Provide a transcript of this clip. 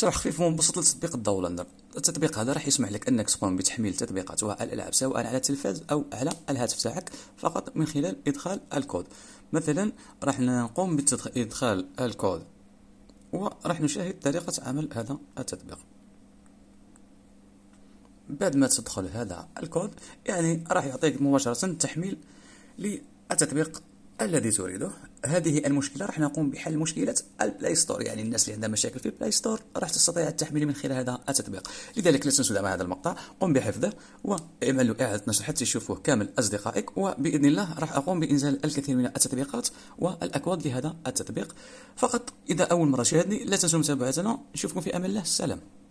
شرح خفيف ومبسط لتطبيق الداونلودر. التطبيق هذا راح يسمح لك انك تقوم بتحميل تطبيقات والالعاب سواء على التلفاز او على الهاتف تاعك فقط من خلال ادخال الكود. مثلا راح نقوم بادخال الكود وراح نشاهد طريقة عمل هذا التطبيق. بعد ما تدخل هذا الكود يعني راح يعطيك مباشرة تحميل للتطبيق الذي تريده. هذه المشكلة راح نقوم بحل مشكلة البلاي ستور، يعني الناس اللي عندها مشاكل في البلاي ستور راح تستطيع التحميل من خلال هذا التطبيق. لذلك لا تنسوا دعم هذا المقطع، قم بحفظه واعملوا إعادة نشر حتى يشوفوه كامل أصدقائك، وبإذن الله راح أقوم بإنزال الكثير من التطبيقات والأكواد لهذا التطبيق. فقط إذا أول مرة شاهدني لا تنسوا متابعتنا، نشوفكم في أمان الله، السلام.